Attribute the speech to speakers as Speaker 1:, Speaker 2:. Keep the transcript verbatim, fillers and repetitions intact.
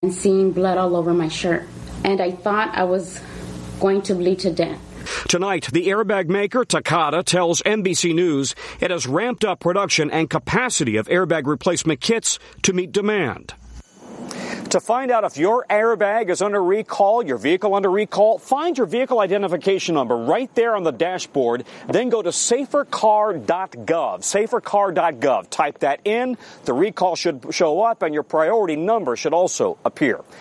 Speaker 1: and seeing blood all over my shirt. And I thought I was going to bleed to death.
Speaker 2: Tonight, the airbag maker, Takata, tells N B C News it has ramped up production and capacity of airbag replacement kits to meet demand. To find out if your airbag is under recall, your vehicle under recall, find your vehicle identification number right there on the dashboard. Then go to safer car dot gov, safer car dot gov. Type that in. The recall should show up, and your priority number should also appear.